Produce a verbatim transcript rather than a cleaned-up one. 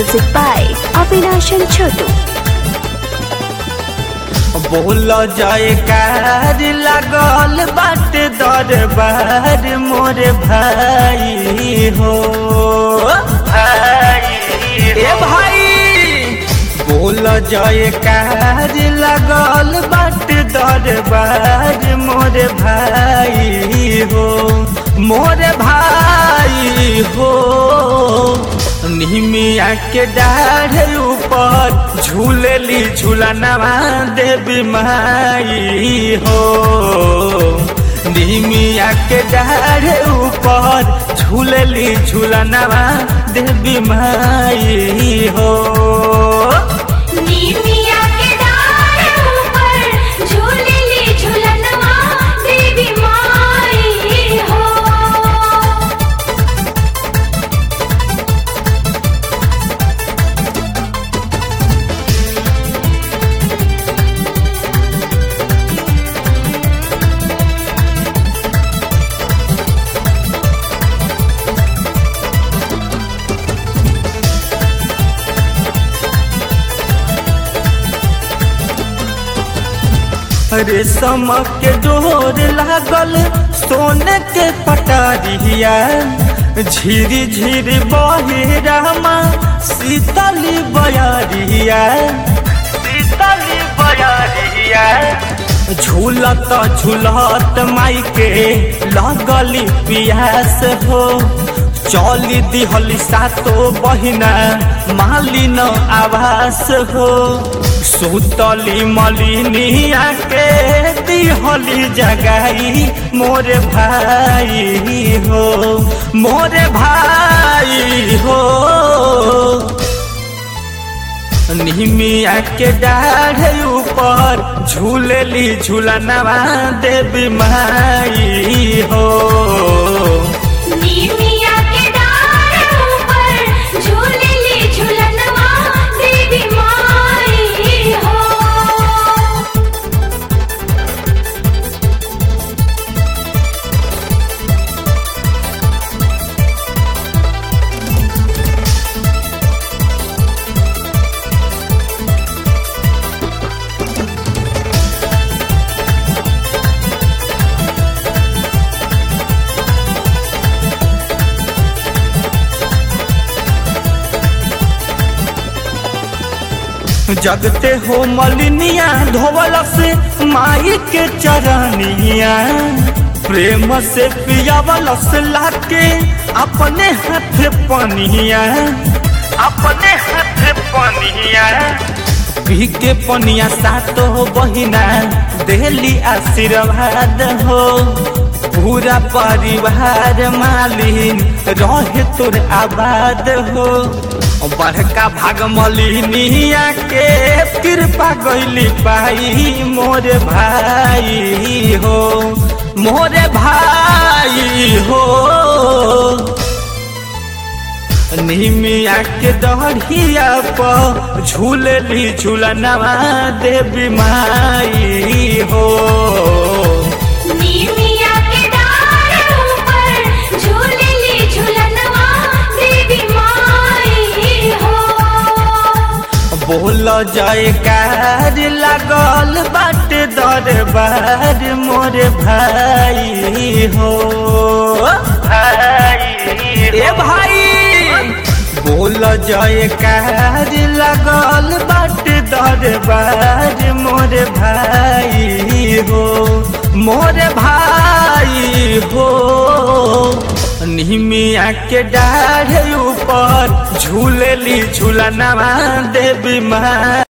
Music by Avinash and Chotu. बोल जयकार लागल बाटे दरबार मोरे भाई हो भाई ए भाई बोल जयकार लागल बाटे दरबार मोरे भाई हो मोरे भाई हो निमिया के डाढ़ ऊपर झूलेली झूलनवा देवी माई हो निमिया के डाढ़ ऊपर झूलेली झूलनवा देवी माई हो निमिया के डाढ़ ऊपर झूलेली झूलनवा देवी माई हो। रेशम के डोर लागल सोने के पटारिया झिरी झिरी बहे रामा शीतली बयारिया शीतली बयारिया झूलत झूलत माई के लगली पियास हो चली दिहली सातो बहिना मालिन आवास हो सुतली मलिनिया के दिहली जगाई मोरे भाई हो मोरे भाई हो निमिया के डाढ़ ऊपर झूलेली झूलनवा देवी माई हो निमिया के डाढ़ ऊपर झूलेली झूलनवा देवी माई हो। जगते हो मलिनिया धोवल से माई के चरनिया प्रेम से पियावल से लाके अपने हाथ पनिया अपने हाथ पनिया पी के पनिया सातो बहिना देली आशीर्वाद हो पूरा परिवार मालिन रहे तोर आबाद हो बड़का भाग मलिनिया के कृपा गईली पाई मोरे भाई हो मोरे भाई हो निमिया के दढ़िया पर झूलेली झूलनवा देवी माई हो निमिया के डाढ़ ऊपर झूलेली झूलनवा देवी माई हो। बोल जयकार लागल बाटे दरबार मोरे भाई हो भाई ए भाई बोल जयकार लागल बाटे दरबार मोरे भाई हो मोरे भाई हो निमिया के डाढ़ ऊपर झूलेली झूलनवा देवी माई।